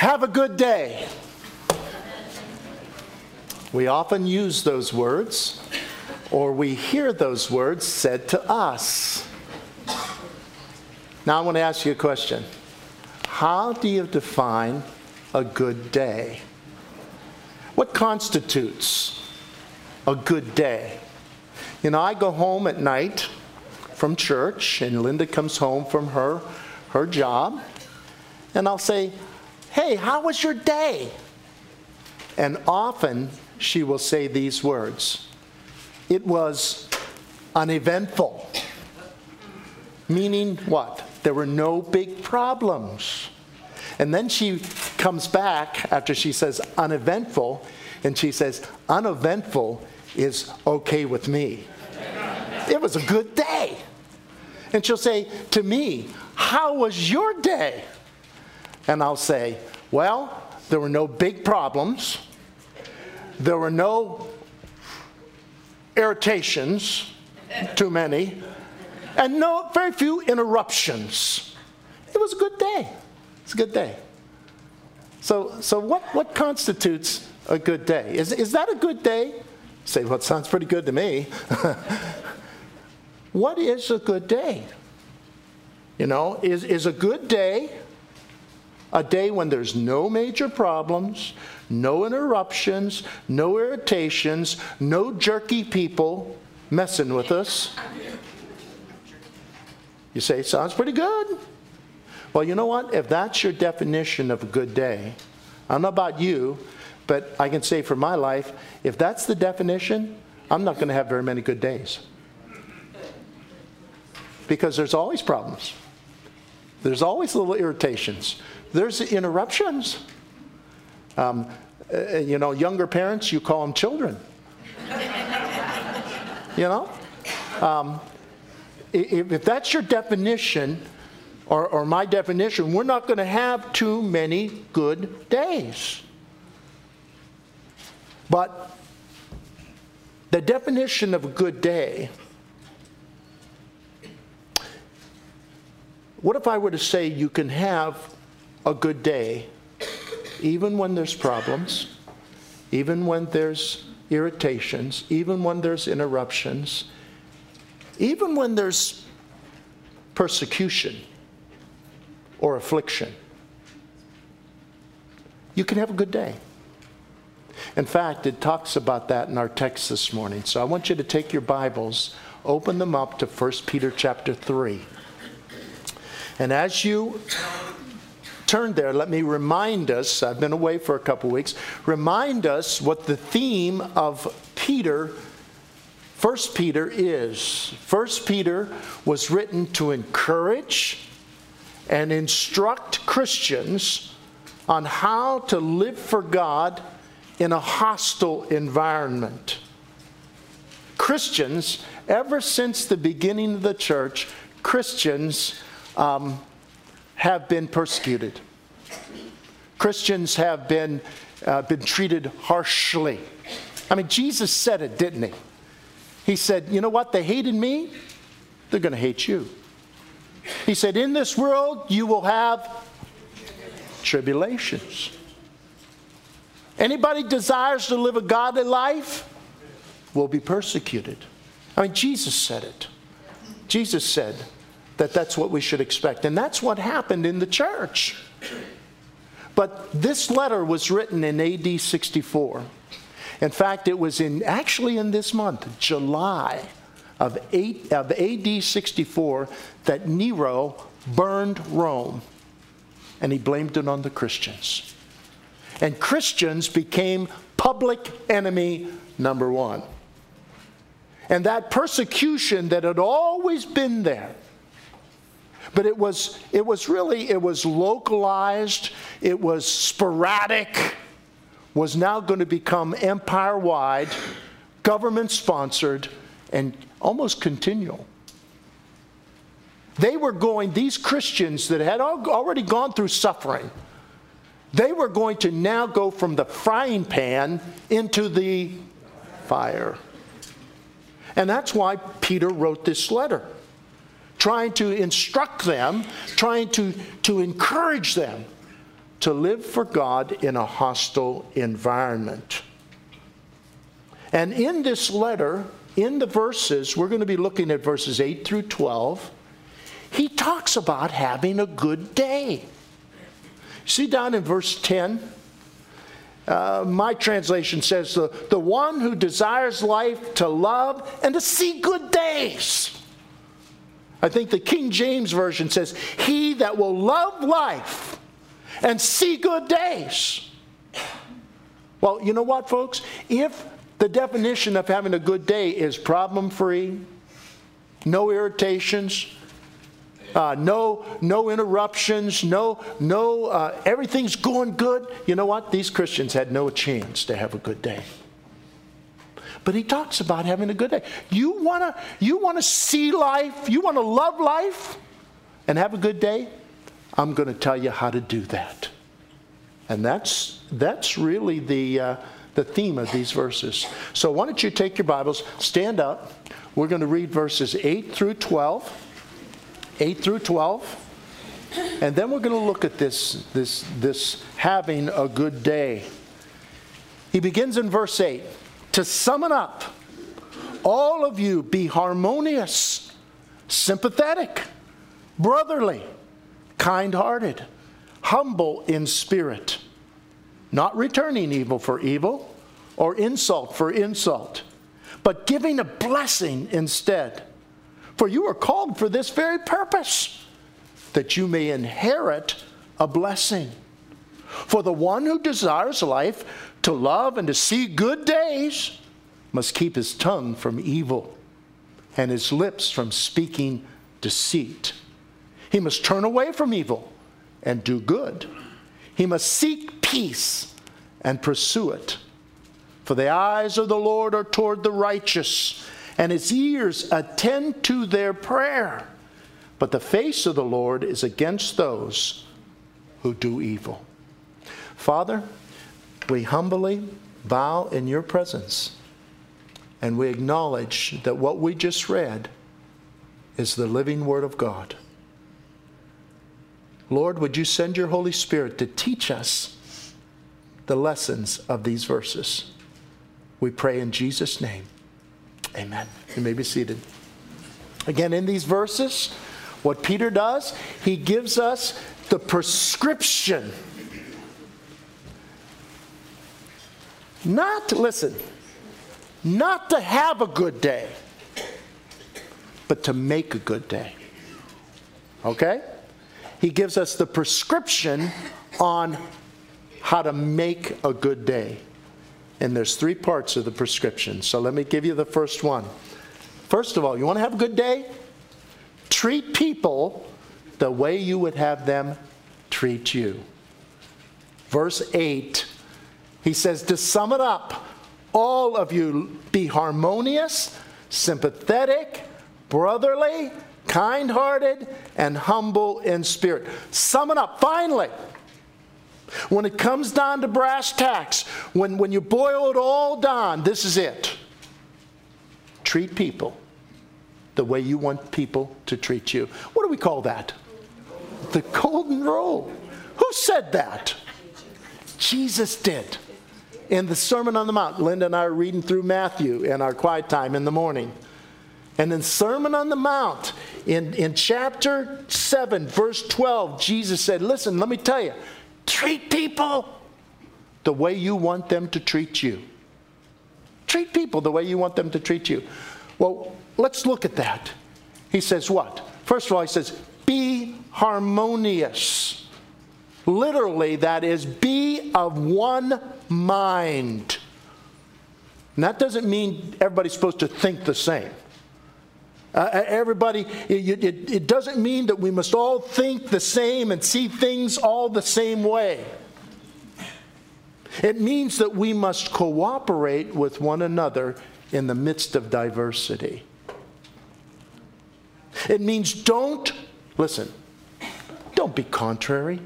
Have a good day. We often use those words, or we hear those words said to us. Now I want to ask you a question. How do you define a good day? What constitutes a good day? You know, I go home at night from church, and Linda comes home from her job, and I'll say, "Hey, how was your day?" And often she will say these words: "It was uneventful." Meaning what? There were no big problems. And then she comes back after she says uneventful, and she says, "Uneventful is okay with me." It was a good day. And she'll say to me, "How was your day?" And I'll say, "Well, there were no big problems. There were no irritations, too many, and very few interruptions. It was a good day." It's a good day. So what constitutes a good day? Is that a good day? You say, "Well, it sounds pretty good to me." What is a good day? You know, is a good day a day when there's no major problems, no interruptions, no irritations, no jerky people messing with us? You say, "Sounds pretty good." Well, you know what? If that's your definition of a good day, I don't know about you, but I can say for my life, if that's the definition, I'm not going to have very many good days. Because there's always problems. There's always little irritations. There's interruptions. You know, younger parents, you call them children. You know? If that's your definition, or my definition, we're not going to have too many good days. But the definition of a good day, what if I were to say you can have a good day even when there's problems, even when there's irritations, even when there's interruptions, even when there's persecution or affliction? You can have a good day. In fact, it talks about that in our text this morning. So I want you to take your Bibles, open them up to 1 Peter chapter 3. And as you turn there, let me remind us, I've been away for a couple weeks, remind us what the theme of Peter, 1 Peter is. 1 Peter was written to encourage and instruct Christians on how to live for God in a hostile environment. Christians, ever since the beginning of the church, Christians have been persecuted. Christians have been treated harshly. I mean, Jesus said it, didn't he? He said, "You know what? They hated me. They're going to hate you." He said, "In this world you will have tribulations." Anybody desires to live a godly life will be persecuted. I mean, Jesus said it. Jesus said that that's what we should expect. And that's what happened in the church. But this letter was written in AD 64. In fact, it was actually in this month, July of AD 64, that Nero burned Rome. And he blamed it on the Christians. And Christians became public enemy number one. And that persecution that had always been there, but it was localized, it was sporadic, was now going to become empire-wide, government-sponsored, and almost continual. These Christians that had already gone through suffering, they were going to now go from the frying pan into the fire. And that's why Peter wrote this letter, trying to instruct them, trying to encourage them to live for God in a hostile environment. And in this letter, in the verses, we're going to be looking at verses 8 through 12, he talks about having a good day. See down in verse 10? My translation says, the one who desires life to love and to see good days. I think the King James Version says, he that will love life and see good days. Well, you know what, folks? If the definition of having a good day is problem-free, no irritations, no interruptions, everything's going good. You know what? These Christians had no chance to have a good day. But he talks about having a good day. You want to see life, you want to love life and have a good day? I'm going to tell you how to do that. And that's really the theme of these verses. So why don't you take your Bibles, stand up. We're going to read verses 8 through 12. 8 through 12. And then we're going to look at this having a good day. He begins in verse 8. To sum it up, all of you be harmonious, sympathetic, brotherly, kind-hearted, humble in spirit, not returning evil for evil or insult for insult, but giving a blessing instead. For you are called for this very purpose, that you may inherit a blessing. For the one who desires life to love and to see good days must keep his tongue from evil and his lips from speaking deceit. He must turn away from evil and do good. He must seek peace and pursue it. For the eyes of the Lord are toward the righteous, and his ears attend to their prayer. But the face of the Lord is against those who do evil. Father, we humbly bow in your presence, and we acknowledge that what we just read is the living Word of God. Lord, would you send your Holy Spirit to teach us the lessons of these verses? We pray in Jesus' name. Amen. You may be seated. Again, in these verses, what Peter does, he gives us the prescription. Not to have a good day, but to make a good day. Okay? He gives us the prescription on how to make a good day. And there's 3 parts of the prescription. So let me give you the first one. First of all, you want to have a good day? Treat people the way you would have them treat you. Verse 8, he says, to sum it up, all of you be harmonious, sympathetic, brotherly, kind-hearted, and humble in spirit. Sum it up. Finally, when it comes down to brass tacks, when you boil it all down, this is it. Treat people the way you want people to treat you. What do we call that? The golden rule. Who said that? Jesus did. In the Sermon on the Mount, Linda and I are reading through Matthew in our quiet time in the morning. And in Sermon on the Mount, in chapter 7, verse 12, Jesus said, listen, let me tell you, treat people the way you want them to treat you. Treat people the way you want them to treat you. Well, let's look at that. He says what? First of all, he says, be harmonious. Literally, that is, be of one mind. And that doesn't mean everybody's supposed to think the same. It doesn't mean that we must all think the same and see things all the same way. It means that we must cooperate with one another in the midst of diversity. It means don't be contrary.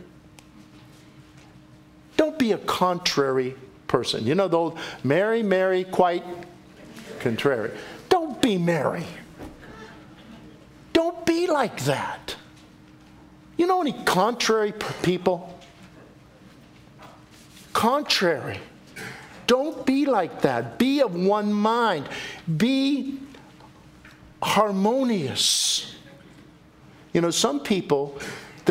Don't be a contrary person. You know the old merry, quite contrary. Don't be merry. Don't be like that. You know any contrary people? contrary. Don't be like that. Be of one mind. Be harmonious. You know, some people,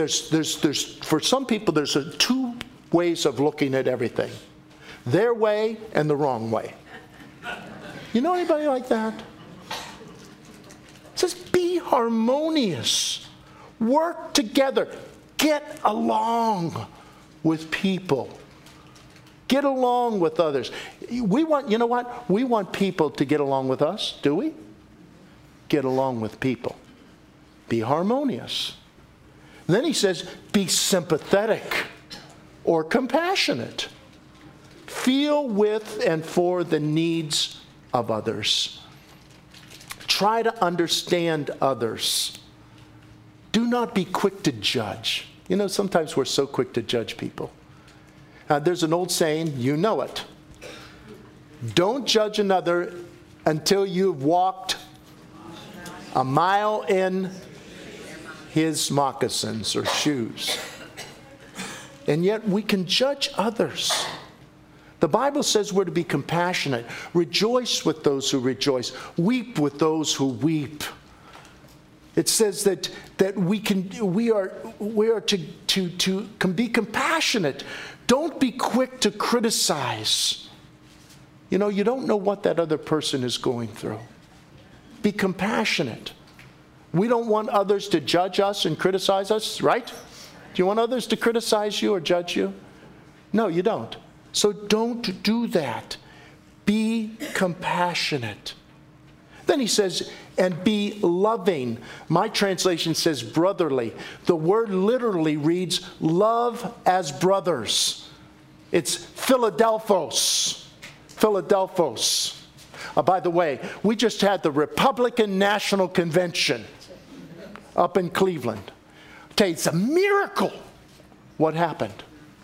for some people, there's two ways of looking at everything. Their way and the wrong way. You know anybody like that? It says be harmonious. Work together. Get along with people. Get along with others. We want, you know what? We want people to get along with us, do we? Get along with people. Be harmonious. And then he says, be sympathetic or compassionate. Feel with and for the needs of others. Try to understand others. Do not be quick to judge. You know, sometimes we're so quick to judge people. There's an old saying, you know it. Don't judge another until you've walked a mile in his moccasins or shoes. And yet we can judge others. The Bible says we're to be compassionate. Rejoice with those who rejoice. Weep with those who weep. It says that we are to be compassionate. Don't be quick to criticize. You know, you don't know what that other person is going through. Be compassionate. We don't want others to judge us and criticize us, right? Do you want others to criticize you or judge you? No, you don't. So don't do that. Be compassionate. Then he says, and be loving. My translation says brotherly. The word literally reads love as brothers. It's Philadelphos. Philadelphos. By the way, we just had the Republican National Convention up in Cleveland. I tell you, it's a miracle what happened.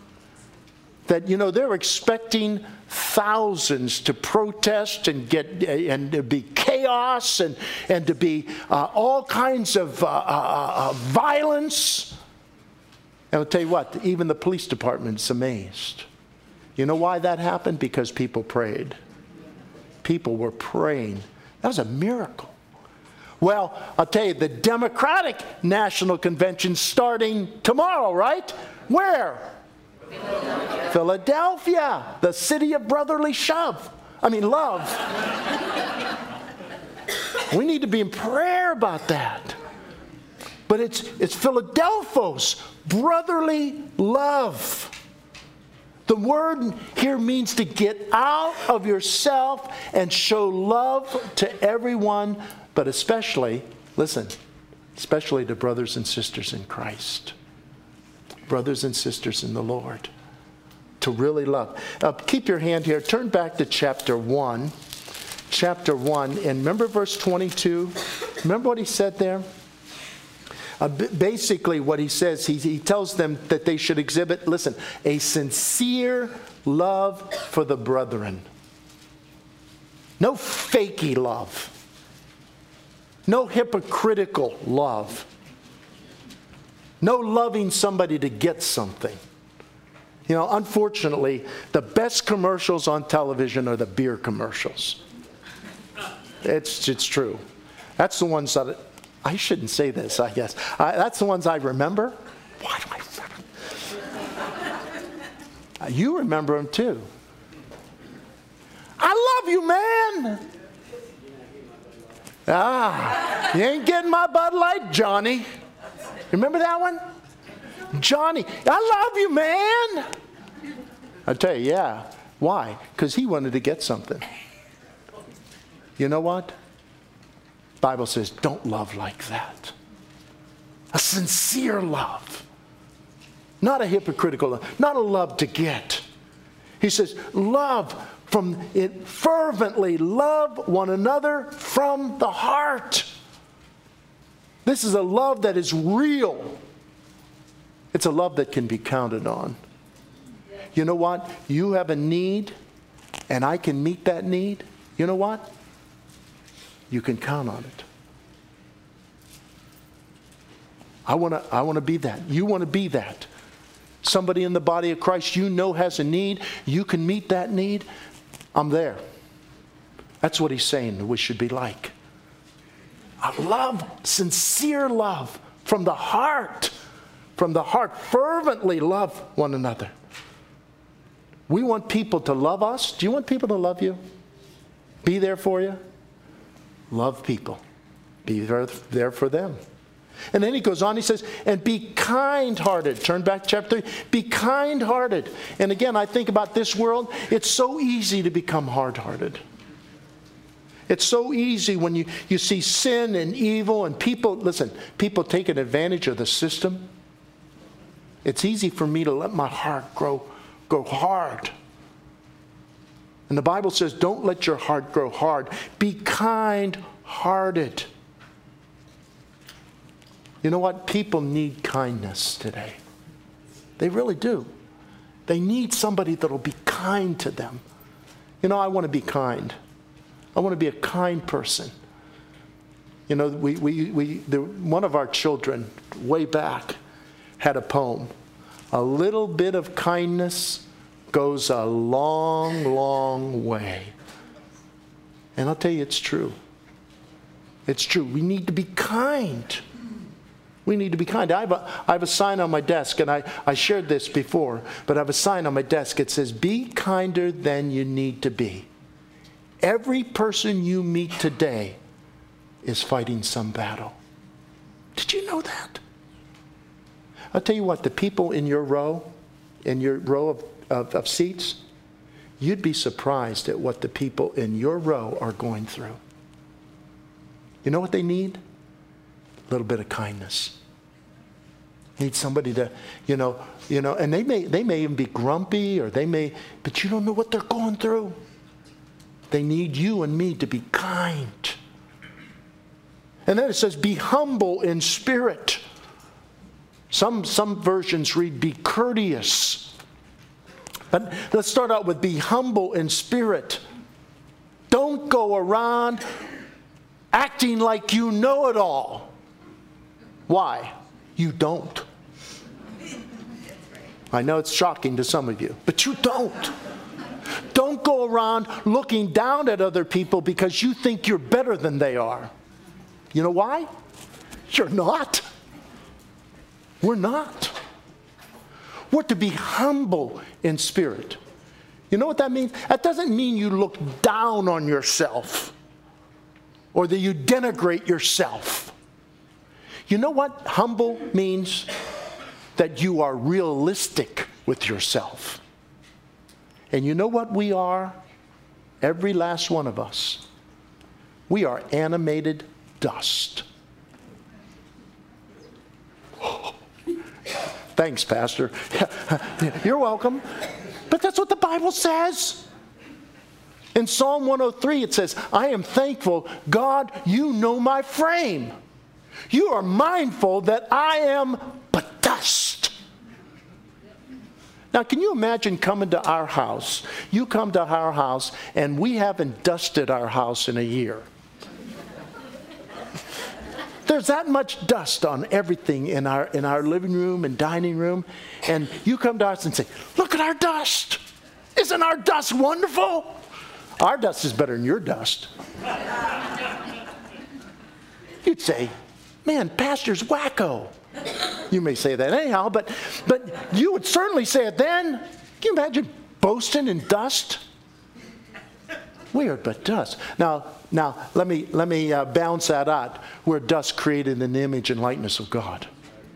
That, you know, they're expecting thousands to protest and to be chaos and to be all kinds of violence. And I'll tell you what, even the police department's amazed. You know why that happened? Because people prayed. People were praying. That was a miracle. Well, I'll tell you, the Democratic National Convention starting tomorrow, right? Where? Philadelphia, the city of brotherly love. We need to be in prayer about that. But it's Philadelphos, brotherly love. The word here means to get out of yourself and show love to everyone, but especially, listen, especially to brothers and sisters in Christ. Brothers and sisters in the Lord. To really love. Keep your hand here. Turn back to chapter 1. Chapter 1. And remember verse 22? Remember what he said there? Basically what he says, he tells them that they should exhibit, listen, a sincere love for the brethren. No fakey love. No hypocritical love. No loving somebody to get something. You know, unfortunately, the best commercials on television are the beer commercials. It's true. That's the ones that, I shouldn't say this, I guess. That's the ones I remember. Why do I remember? You remember them too. I love you, man. You ain't getting my Bud Light, Johnny. Remember that one? Johnny, I love you, man. I tell you, yeah. Why? Because he wanted to get something. You know what? The Bible says, don't love like that. A sincere love. Not a hypocritical love. Not a love to get. He says, love from it fervently. Love one another from the heart. This is a love that is real. It's a love that can be counted on. You know what? You have a need, and I can meet that need. You know what? You can count on it. I want to be that. You want to be that. somebody in the body of Christ you know has a need, you can meet that need, I'm there. That's what he's saying we should be like. A love, sincere love from the heart. From the heart, fervently love one another. We want people to love us. Do you want people to love you? Be there for you? Love people. Be there for them. And then he goes on, he says, and be kind-hearted. Turn back to chapter 3. Be kind-hearted. And again, I think about this world. It's so easy to become hard-hearted. It's so easy when you see sin and evil and people, listen, people taking advantage of the system. It's easy for me to let my heart grow hard. And the Bible says, don't let your heart grow hard. Be kind-hearted. You know what? People need kindness today. They really do. They need somebody that'll be kind to them. You know, I want to be kind. I want to be a kind person. You know, one of our children way back had a poem. A little bit of kindness goes a long, long way. And I'll tell you, it's true. It's true. We need to be kind. We need to be kind. I have a sign on my desk, and I shared this before, but I have a sign on my desk. It says, be kinder than you need to be. Every person you meet today is fighting some battle. Did you know that? I'll tell you what, the people in your row of seats, you'd be surprised at what the people in your row are going through. You know what they need? A little bit of kindness. Need somebody to, and they may even be grumpy, but you don't know what they're going through. They need you and me to be kind. And then it says, be humble in spirit. Some versions read, be courteous. But let's start out with be humble in spirit. Don't go around acting like you know it all. Why? You don't. I know it's shocking to some of you, but you don't. Don't go around looking down at other people because you think you're better than they are. You know why? You're not. We're not. We're to be humble in spirit. You know what that means? That doesn't mean you look down on yourself or that you denigrate yourself. You know what humble means? That you are realistic with yourself. And you know what we are? Every last one of us. We are animated dust. Thanks, Pastor. You're welcome. But that's what the Bible says. In Psalm 103, it says, I am thankful, God, you know my frame. You are mindful that I am but dust. Now, can you imagine coming to our house? You come to our house, and we haven't dusted our house in a year. There's that much dust on everything in our living room and dining room. And you come to us and say, look at our dust. Isn't our dust wonderful? Our dust is better than your dust. You'd say, man, Pastor's wacko. You may say that anyhow, but you would certainly say it then. Can you imagine boasting in dust? We are but dust. Now let me balance that out. We're dust created in the image and likeness of God.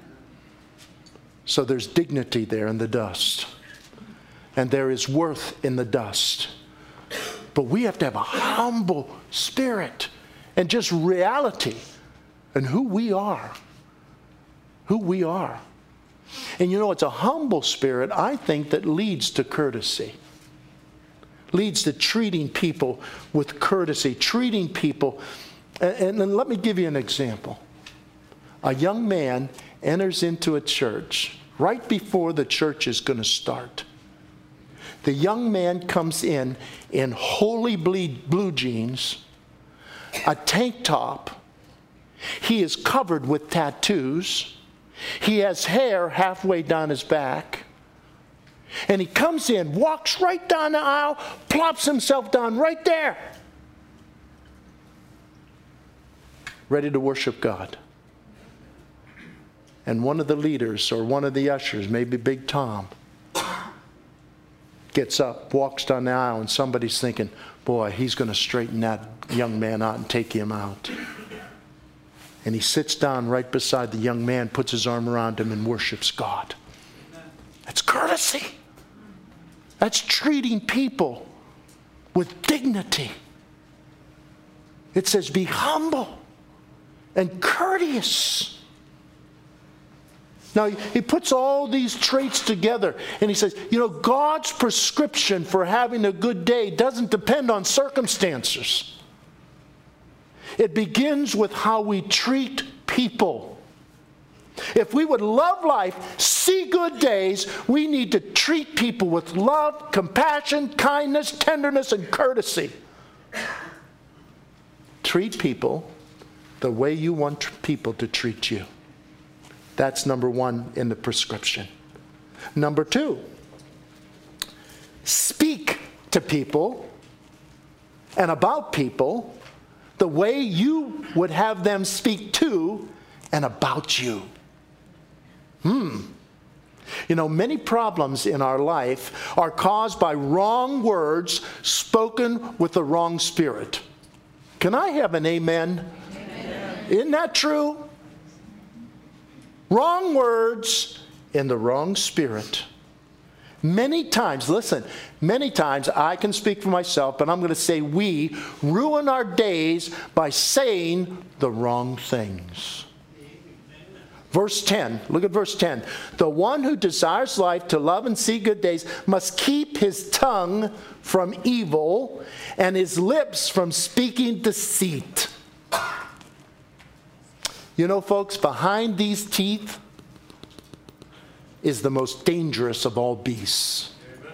So there's dignity there in the dust. And there is worth in the dust. But we have to have a humble spirit and just reality and who we are. Who we are. And you know, it's a humble spirit, I think, that leads to courtesy. Leads to treating people with courtesy, treating people. And let me give you an example. A young man enters into a church right before the church is going to start. The young man comes in holy blue jeans, a tank top. He is covered with tattoos. He has hair halfway down his back. And he comes in, walks right down the aisle, plops himself down right there. Ready to worship God. And one of the leaders or one of the ushers, maybe Big Tom, gets up, walks down the aisle, and somebody's thinking, boy, he's going to straighten that young man out and take him out. And he sits down right beside the young man, puts his arm around him, and worships God. That's courtesy. That's treating people with dignity. It says, be humble and courteous. Now, he puts all these traits together, and he says, God's prescription for having a good day doesn't depend on circumstances. It begins with how we treat people. If we would love life, see good days, we need to treat people with love, compassion, kindness, tenderness, and courtesy. Treat people the way you want people to treat you. That's number one in the prescription. Number two, speak to people and about people the way you would have them speak to and about you. Many problems in our life are caused by wrong words spoken with the wrong spirit. Can I have an amen? Amen. Isn't that true? Wrong words in the wrong spirit. Many times I can speak for myself, but I'm going to say we ruin our days by saying the wrong things. Verse 10, look at verse 10. The one who desires life to love and see good days must keep his tongue from evil and his lips from speaking deceit. Folks, behind these teeth is the most dangerous of all beasts.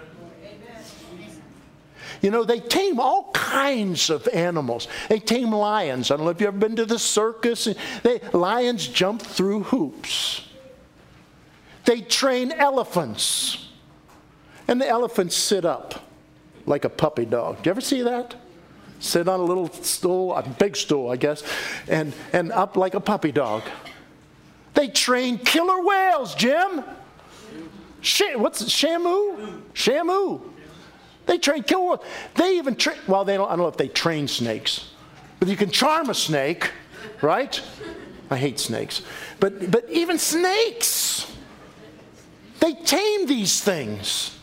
They tame all kinds of animals. They tame lions. I don't know if you've ever been to the circus. Lions jump through hoops. They train elephants. And the elephants sit up like a puppy dog. Do you ever see that? Sit on a little stool, a big stool, I guess, and up like a puppy dog. They train killer whales, Jim. What's it? Shamu? They train killer whales. They even train, I don't know if they train snakes, but you can charm a snake, right? I hate snakes. But even snakes, they tame these things.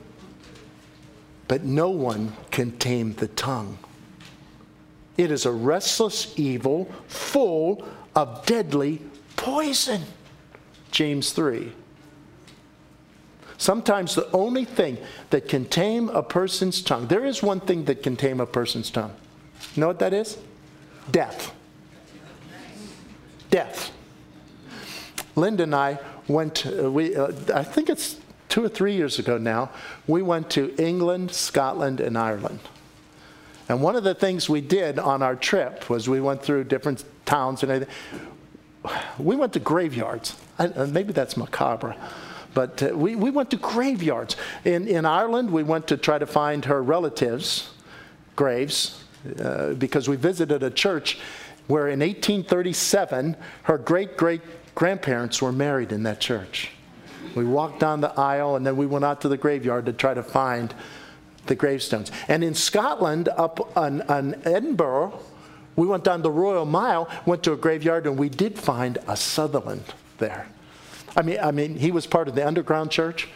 But no one can tame the tongue. It is a restless evil full of deadly poison. James 3. Sometimes the only thing that can tame a person's tongue, there is one thing that can tame a person's tongue. You know what that is? Death. Death. Linda and I went, I think it's 2 or 3 years ago now, we went to England, Scotland, and Ireland. And one of the things we did on our trip was we went through different towns and everything. We went to graveyards. Maybe that's macabre. But we went to graveyards. In Ireland, we went to try to find her relatives' graves because we visited a church where in 1837, her great-great-grandparents were married in that church. We walked down the aisle, and then we went out to the graveyard to try to find the gravestones. And in Scotland, up on Edinburgh, we went down the Royal Mile, went to a graveyard, and we did find a Sutherland there. I mean, he was part of the underground church.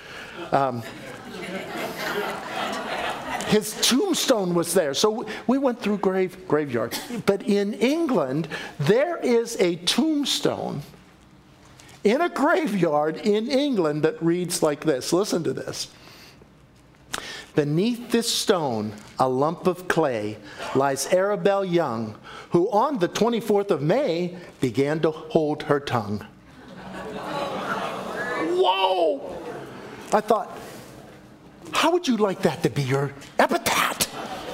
His tombstone was there. So we went through graveyards. But in England, there is a tombstone in a graveyard in England that reads like this. Listen to this. Beneath this stone, a lump of clay, lies Arabelle Young, who on the 24th of May began to hold her tongue. Whoa! I thought, how would you like that to be your epitaph?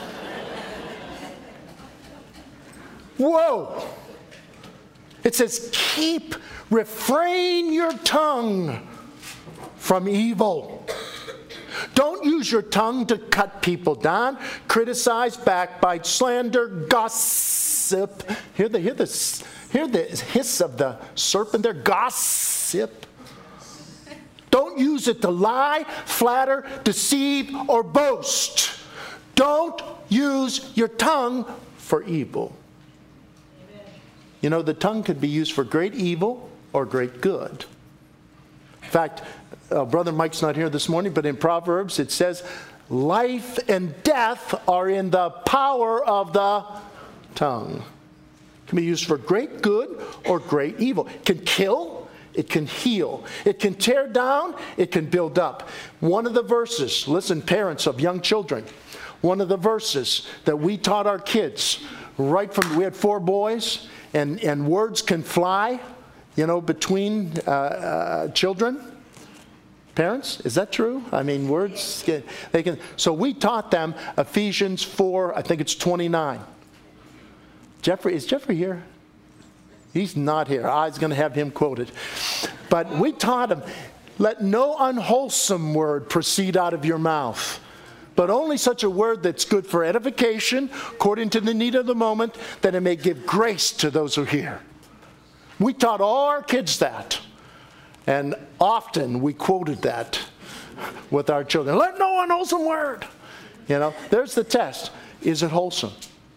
Whoa! It says, refrain your tongue from evil. Don't use your tongue to cut people down, criticize, backbite, slander, gossip. Hear the hiss of the serpent there. Gossip. Don't use it to lie, flatter, deceive, or boast. Don't use your tongue for evil. You know, the tongue could be used for great evil or great good. In fact, Brother Mike's not here this morning, but in Proverbs it says, life and death are in the power of the tongue. It can be used for great good or great evil. It can kill, it can heal, it can tear down, it can build up. One of the verses, listen, parents of young children, one of the verses that we taught our kids, we had 4 boys, and words can fly, you know, between children. Parents, is that true? I mean, words, they can. So we taught them Ephesians 4, I think it's 29. Is Jeffrey here? He's not here. I was going to have him quoted. But we taught him, let no unwholesome word proceed out of your mouth, but only such a word that's good for edification, according to the need of the moment, that it may give grace to those who hear. We taught all our kids that. And often we quoted that with our children. Let no unwholesome word. You know, there's the test. Is it wholesome?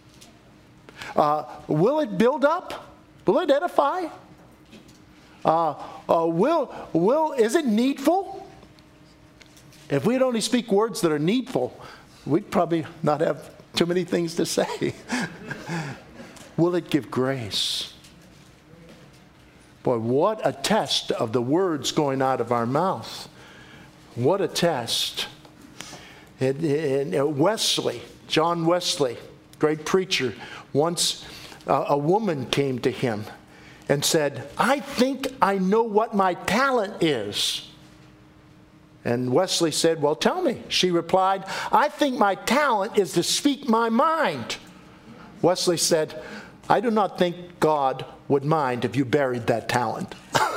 Will it build up? Will it edify? Is it needful? If we'd only speak words that are needful, we'd probably not have too many things to say. Will it give grace? Boy, what a test of the words going out of our mouth. What a test. Wesley, John Wesley, great preacher, once a woman came to him and said, I think I know what my talent is. And Wesley said, well, tell me. She replied, I think my talent is to speak my mind. Wesley said, I do not think God would mind if you buried that talent.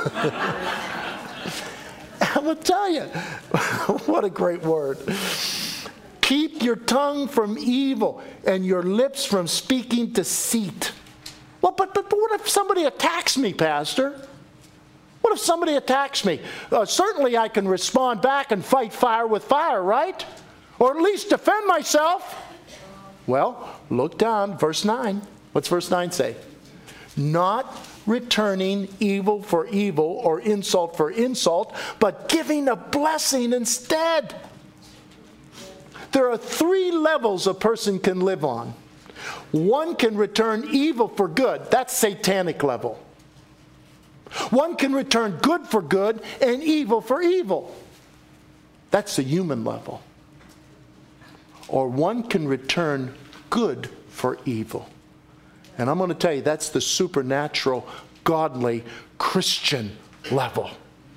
I will tell you, what a great word. Keep your tongue from evil and your lips from speaking deceit. Well, but what if somebody attacks me, Pastor? What if somebody attacks me? Certainly I can respond back and fight fire with fire, right? Or at least defend myself. Well, look down, verse 9. What's verse 9 say? Not returning evil for evil or insult for insult, but giving a blessing instead. There are 3 levels a person can live on. One can return evil for good. That's satanic level. One can return good for good and evil for evil. That's the human level. Or one can return good for evil. And I'm going to tell you, that's the supernatural, godly, Christian level.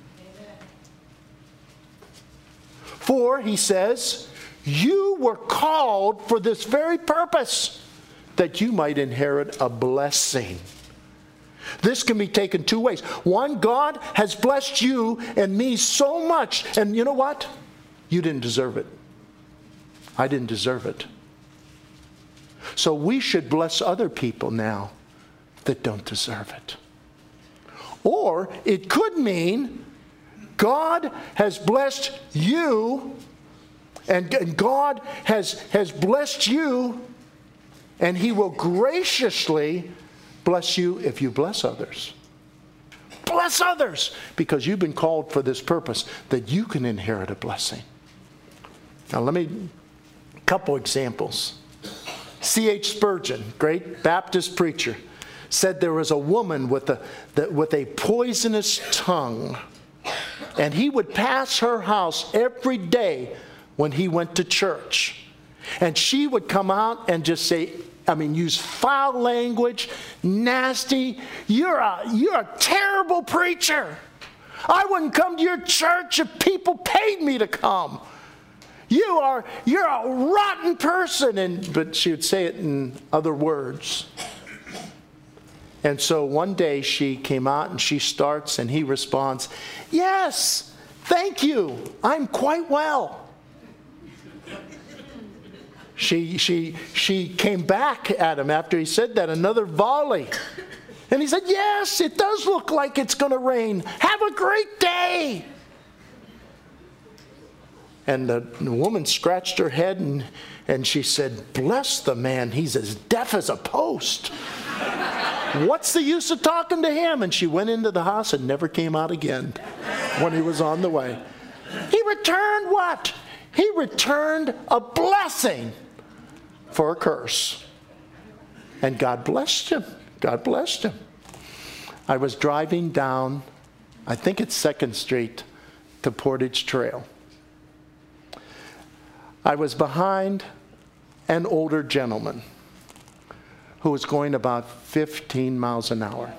For, he says, you were called for this very purpose, that you might inherit a blessing. This can be taken 2 ways. One, God has blessed you and me so much. And you know what? You didn't deserve it. I didn't deserve it. So we should bless other people now that don't deserve it. Or it could mean God has blessed you, and God has blessed you, and He will graciously bless you if you bless others. Bless others, because you've been called for this purpose, that you can inherit a blessing. Now a couple examples. C.H. Spurgeon, great Baptist preacher, said there was a woman with a poisonous tongue, and he would pass her house every day when he went to church. And she would come out and just say, use foul language, nasty. You're a terrible preacher. I wouldn't come to your church if people paid me to come. You're a rotten person. But she would say it in other words. And so one day she came out and she starts, and he responds, yes, thank you. I'm quite well. she came back at him after he said that, another volley. And he said, yes, it does look like it's going to rain. Have a great day. And the woman scratched her head and she said, bless the man, he's as deaf as a post. What's the use of talking to him? And she went into the house and never came out again when he was on the way. He returned what? He returned a blessing for a curse. And God blessed him. God blessed him. I was driving down, I think it's 2nd Street to Portage Trail. I was behind an older gentleman who was going about 15 miles an hour.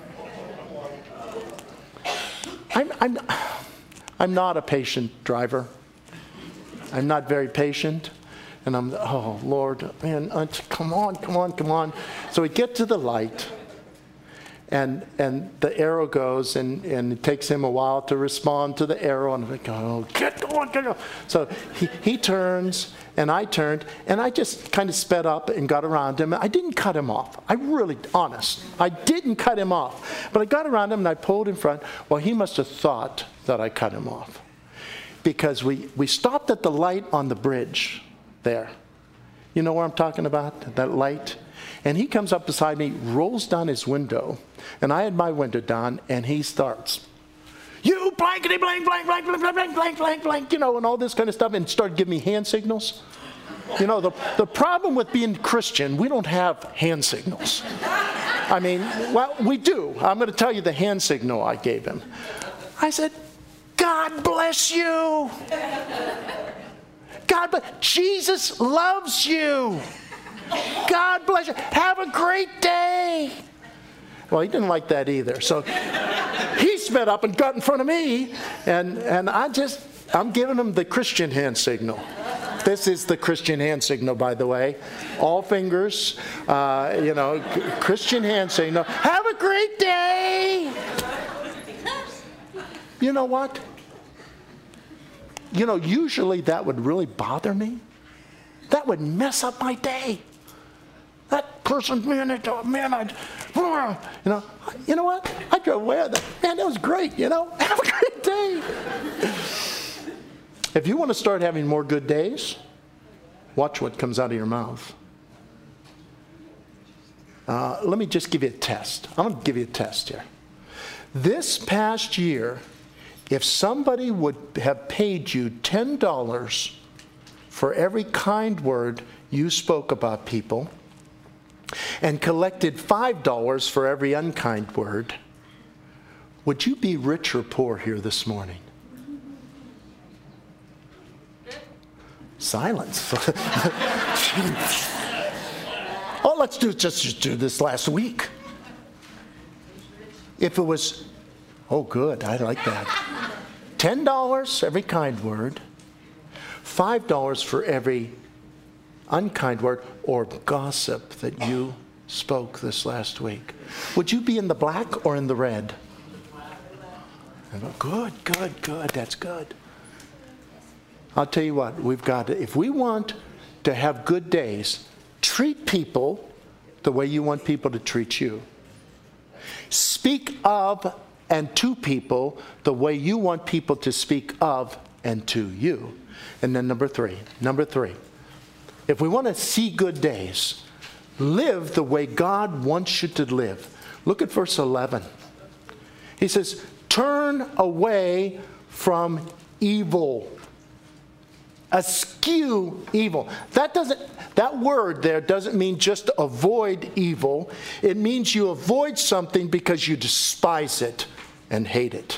I'm not a patient driver. I'm not very patient. And I'm, oh, Lord, man, come on. So we get to the light, and the arrow goes, and it takes him a while to respond to the arrow. And I'm like, oh, get going. So he turns, and I turned, and I just kind of sped up and got around him. I didn't cut him off. I didn't cut him off. But I got around him, and I pulled in front. Well, he must have thought that I cut him off. Because we stopped at the light on the bridge there. You know where I'm talking about? That light? And he comes up beside me, rolls down his window, and I had my window down, and he starts, you blankety blank, blank, blank, blank, blank, blank, blank, blank, and all this kind of stuff, and started giving me hand signals. The problem with being Christian, we don't have hand signals. I mean, well, we do. I'm going to tell you the hand signal I gave him. I said, God bless you. Jesus loves you. God bless you. Have a great day. Well, he didn't like that either. So he sped up and got in front of me, and I'm giving him the Christian hand signal. This is the Christian hand signal, by the way. All fingers, Christian hand signal. Have a great day. You know what? Usually that would really bother me. That would mess up my day. That person, you know what? I drove away with that. Man, that was great, Have a great day. If you want to start having more good days, watch what comes out of your mouth. Let me just give you a test. I'm going to give you a test here. This past year, if somebody would have paid you $10 for every kind word you spoke about people and collected $5 for every unkind word, would you be rich or poor here this morning? Silence. Oh, let's do this last week. If it was, oh good, I like that. $10 every kind word, $5 for every unkind word or gossip that you spoke this last week. Would you be in the black or in the red? Good. That's good. I'll tell you what, if we want to have good days, treat people the way you want people to treat you. Speak of and to people the way you want people to speak of and to you. And then number three, if we want to see good days, live the way God wants you to live. Look at verse 11. He says, turn away from evil. Eschew evil. That word there doesn't mean just avoid evil. It means you avoid something because you despise it and hate it.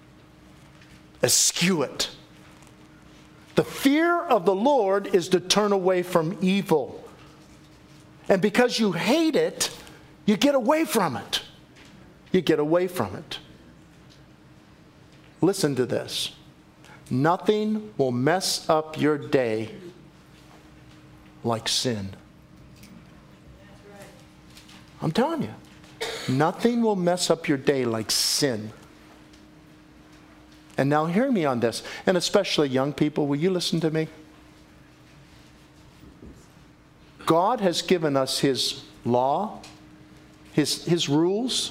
Eschew it. The fear of the Lord is to turn away from evil. And because you hate it, you get away from it. You get away from it. Listen to this. Nothing will mess up your day like sin. I'm telling you. Nothing will mess up your day like sin. And now hear me on this, and especially young people, will you listen to me? God has given us His law, His rules,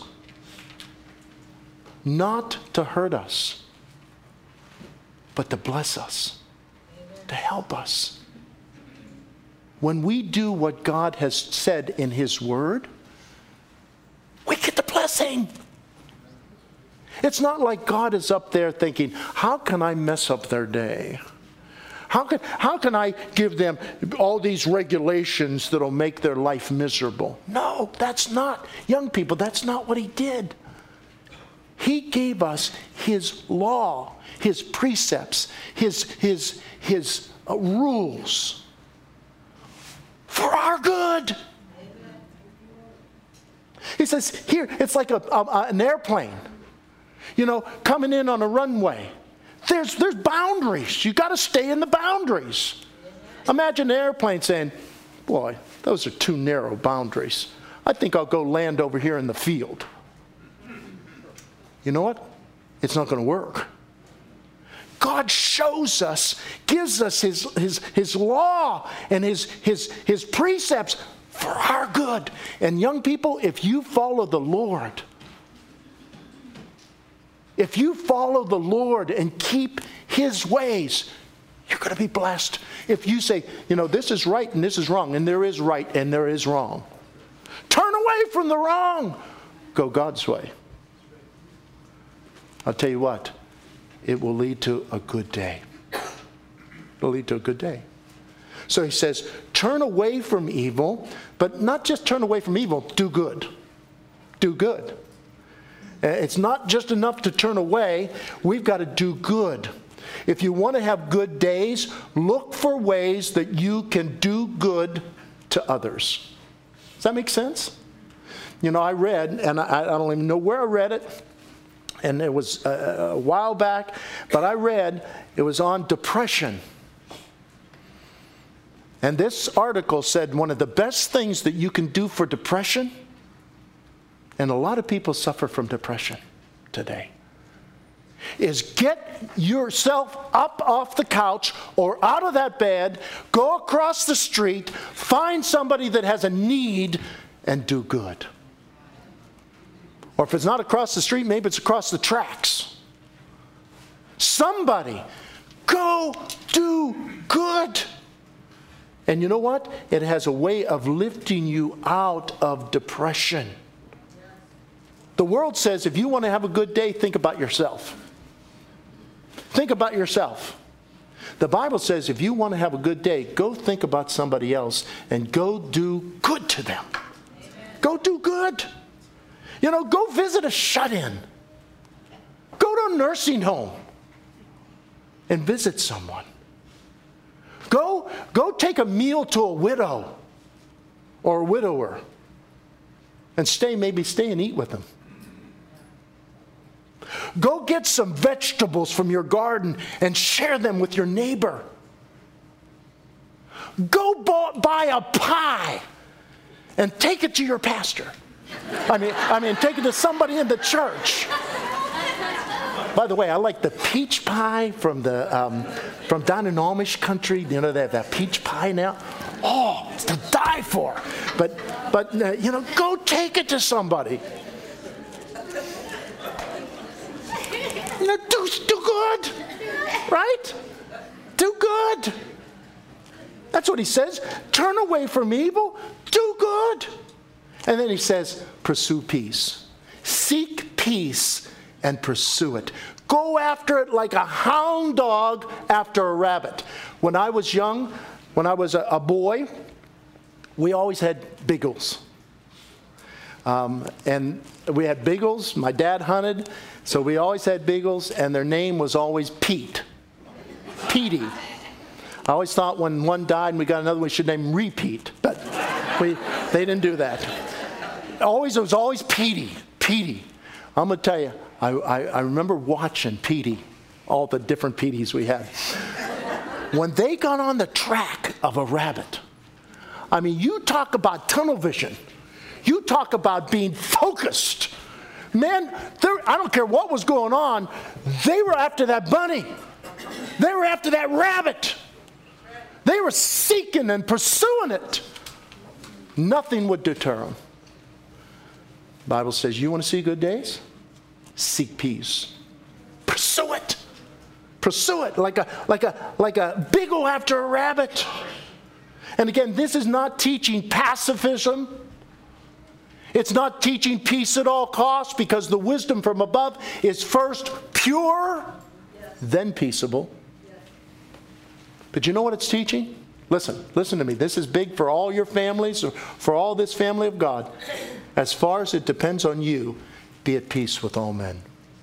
not to hurt us, but to bless us, to help us. When we do what God has said in His Word, we get the blessing. It's not like God is up there thinking, how can I mess up their day? How can I give them all these regulations that'll make their life miserable? No, that's not, young people, that's not what He did. He gave us His law, His precepts, His rules for our good. He says, here, it's like an airplane, coming in on a runway. There's boundaries. You got to stay in the boundaries. Imagine an airplane saying, boy, those are too narrow boundaries. I think I'll go land over here in the field. You know what? It's not going to work. God shows us, gives us His law and His precepts for our good. And young people, if you follow the Lord, and keep His ways, you're going to be blessed. If you say, this is right and this is wrong, and there is right and there is wrong, turn away from the wrong. Go God's way. I'll tell you what, it will lead to a good day. It'll lead to a good day. So He says, turn away from evil, but not just turn away from evil, do good. Do good. It's not just enough to turn away. We've got to do good. If you want to have good days, look for ways that you can do good to others. Does that make sense? I read, and I don't even know where I read it, and it was a while back, but I read it was on depression. And this article said one of the best things that you can do for depression, and a lot of people suffer from depression today, is get yourself up off the couch or out of that bed, go across the street, find somebody that has a need, and do good. Or if it's not across the street, maybe it's across the tracks. Somebody, go do good. And you know what? It has a way of lifting you out of depression. The world says if you want to have a good day, think about yourself. Think about yourself. The Bible says if you want to have a good day, go think about somebody else and go do good to them. Go do good. Go visit a shut-in. Go to a nursing home and visit someone. Go take a meal to a widow or a widower and stay and eat with them. Go get some vegetables from your garden and share them with your neighbor. Go buy a pie and take it to your pastor. I mean, take it to somebody in the church. By the way, I like the peach pie from down in Amish country. They have that peach pie now. Oh, it's to die for. But go take it to somebody. Do good, right? Do good. That's what He says. Turn away from evil. Do good. And then He says, pursue peace. Seek peace and pursue it. Go after it like a hound dog after a rabbit. When I was young, when I was a boy, we always had beagles. And we had beagles. My dad hunted, so we always had beagles, and their name was always Pete. Petey. I always thought when one died and we got another, we should name Repeat, but they didn't do that. It was always Petey. Petey. I'm going to tell you, I remember watching Petey, all the different Peteys we had. When they got on the track of a rabbit, you talk about tunnel vision. You talk about being focused. Man, I don't care what was going on, they were after that bunny. They were after that rabbit. They were seeking and pursuing it. Nothing would deter them. The Bible says, you want to see good days? Seek peace. Pursue it. Pursue it like a beagle after a rabbit. And again, this is not teaching pacifism. It's not teaching peace at all costs, because the wisdom from above is first pure, then peaceable. But you know what it's teaching? Listen to me. This is big for all your families, for all this family of God. As far as it depends on you, be at peace with all men.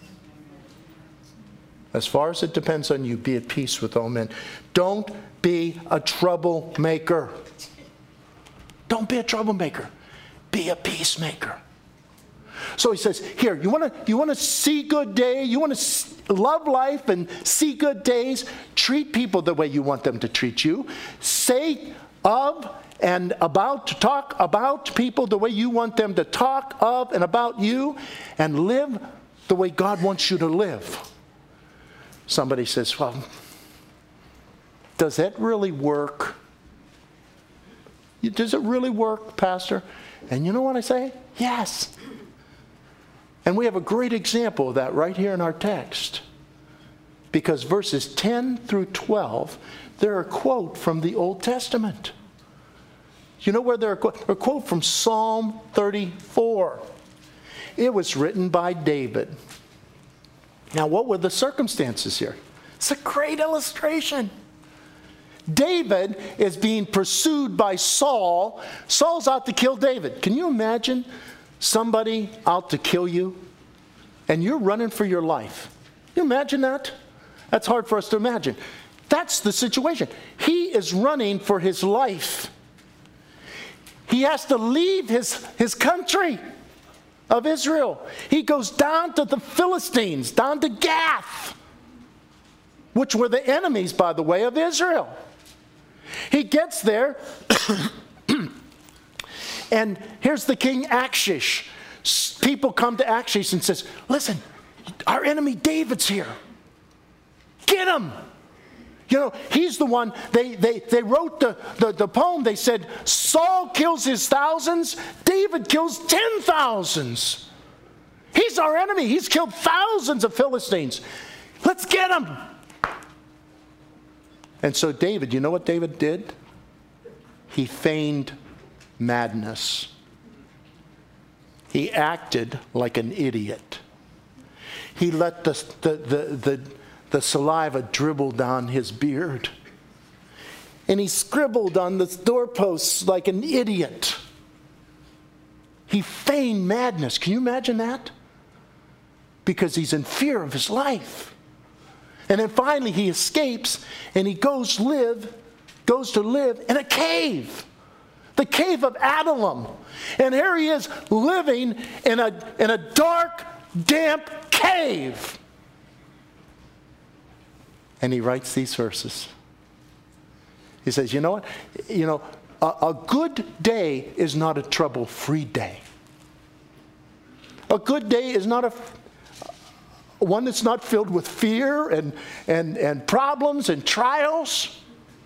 As far as it depends on you, be at peace with all men. Don't be a troublemaker. Don't be a troublemaker. Be a peacemaker. So he says, here, you want to see good day? You want to love life and see good days? Treat people the way you want them to treat you. Say of and about, to talk about people the way you want them to talk of and about you, and live the way God wants you to live. Somebody says, well, does that really work? Does it really work, Pastor? And you know what I say? Yes. And we have a great example of that right here in our text. Because verses 10 through 12, they're a quote from the Old Testament. You know where they're a quote from Psalm 34. It was written by David. Now, what were the circumstances here? It's a great illustration. David is being pursued by Saul. Saul's out to kill David. Can you imagine somebody out to kill you and you're running for your life? Can you imagine that? That's hard for us to imagine. That's the situation. He is running for his life. He has to leave his country of Israel. He goes down to the Philistines, down to Gath, which were the enemies, by the way, of Israel. He gets there, and here's the king Achish. People come to Achish and says, listen, our enemy David's here. Get him. You know, he's the one, they wrote the poem. They said, Saul kills his thousands, David kills 10,000s. He's our enemy. He's killed thousands of Philistines. Let's get him. And so David, you know what David did? He feigned madness. He acted like an idiot. He let the saliva dribble down his beard. And he scribbled on the doorposts like an idiot. He feigned madness. Can you imagine that? Because he's in fear of his life. And then finally he escapes and he goes to live in a cave. The cave of Adullam. And here he is living in a dark, damp cave. And he writes these verses. He says, you know what? You know, a good day is not a trouble-free day. A good day is not one that's not filled with fear and problems and trials.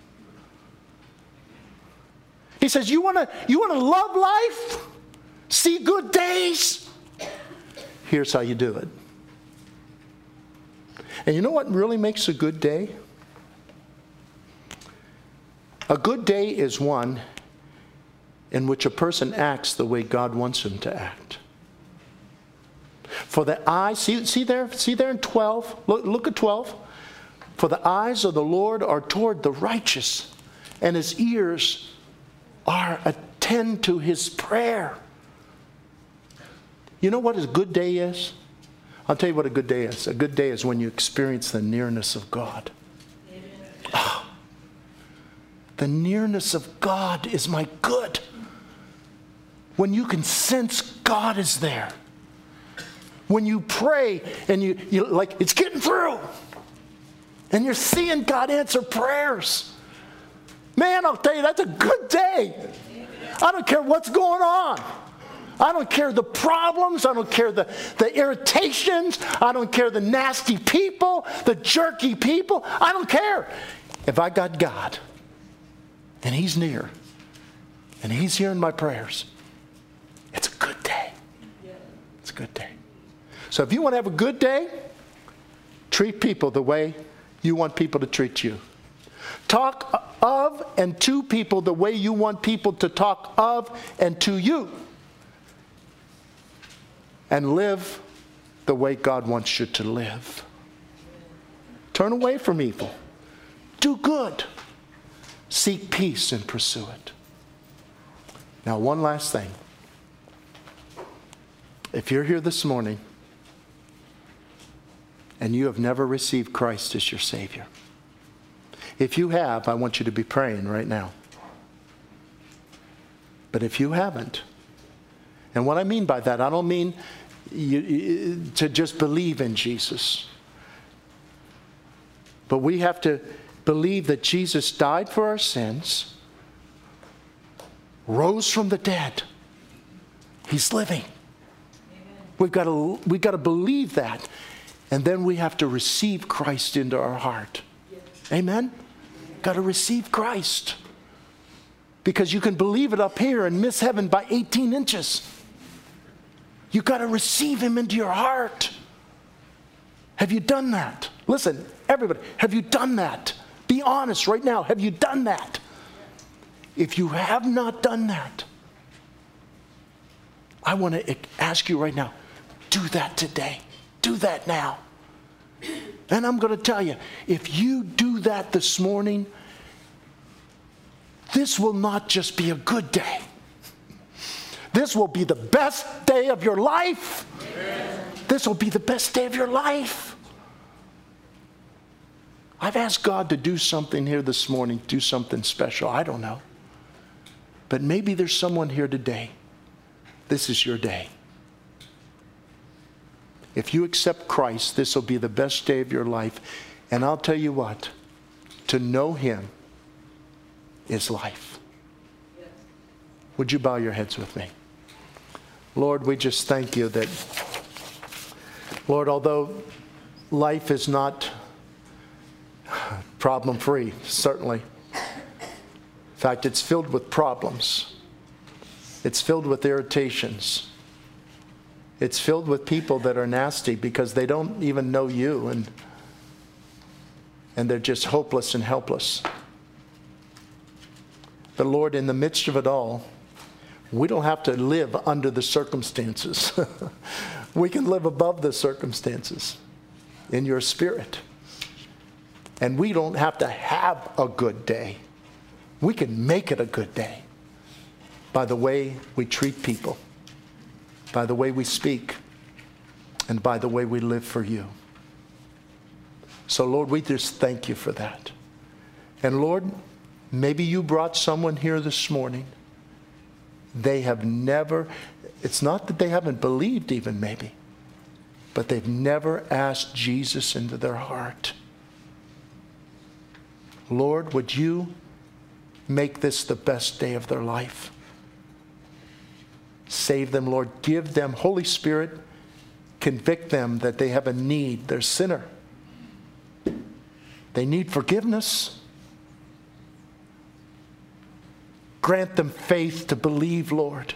He says, you want to love life? See good days? Here's how you do it. And you know what really makes a good day? A good day is one in which a person acts the way God wants him to act. For the eyes, see there in 12? Look at 12. For the eyes of the Lord are toward the righteous, and his ears are attend to his prayer. You know what a good day is? I'll tell you what a good day is. A good day is when you experience the nearness of God. Oh, the nearness of God is my good. When you can sense God is there. When you pray and you like it's getting through. And you're seeing God answer prayers. Man, I'll tell you, that's a good day. I don't care what's going on. I don't care the problems. I don't care the irritations. I don't care the nasty people, the jerky people. I don't care. If I got God and he's near, And He's hearing my prayers. It's a good day. It's a good day. So if you want to have a good day, treat people the way you want people to treat you. Talk of and to people the way you want people to talk of and to you. And live the way God wants you to live. Turn away from evil. Do good. Seek peace and pursue it. Now, one last thing. If you're here this morning and you have never received Christ as your Savior, if you have, I want you to be praying right now. But if you haven't, and what I mean by that, I don't mean to just believe in Jesus. But we have to believe that Jesus died for our sins, rose from the dead. He's living. We've got to believe that. And then we have to receive Christ into our heart. Amen? Got to receive Christ. Because you can believe it up here and miss heaven by 18 inches. You got to receive Him into your heart. Have you done that? Listen, everybody, have you done that? Be honest right now. Have you done that? If you have not done that, I want to ask you right now, do that today. Do that now. And I'm going to tell you, if you do that this morning, this will not just be a good day. This will be the best day of your life. Amen. This will be the best day of your life. I've asked God to do something here this morning, do something special. I don't know. But maybe there's someone here today. This is your day. If you accept Christ, this will be the best day of your life. And I'll tell you what, to know Him is life. Yes. Would you bow your heads with me? Lord, we just thank you that, Lord, although life is not problem-free, certainly. In fact, it's filled with problems. It's filled with irritations. It's filled with people that are nasty because they don't even know you, and they're just hopeless and helpless. But Lord, in the midst of it all, we don't have to live under the circumstances. We can live above the circumstances in your Spirit. And we don't have to have a good day. We can make it a good day by the way we treat people, by the way we speak, and by the way we live for you. So Lord, we just thank you for that. And Lord, maybe you brought someone here this morning. They have never, it's not that they haven't believed even maybe, but they've never asked Jesus into their heart. Lord, would you make this the best day of their life? Save them, Lord. Give them, Holy Spirit, convict them that they have a need. They're a sinner. They need forgiveness. Grant them faith to believe, Lord.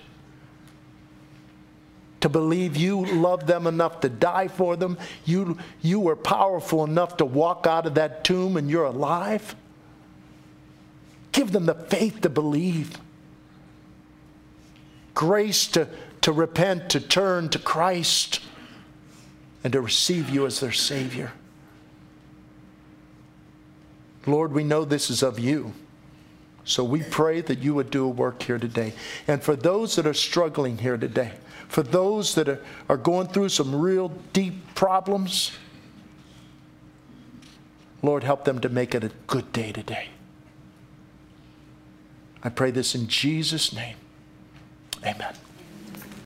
To believe you loved them enough to die for them. You were powerful enough to walk out of that tomb and you're alive. Give them the faith to believe. Grace to repent, to turn to Christ, and to receive you as their Savior. Lord, we know this is of you. So we pray that you would do a work here today. And for those that are struggling here today, for those that are going through some real deep problems, Lord, help them to make it a good day today. I pray this in Jesus' name. Amen.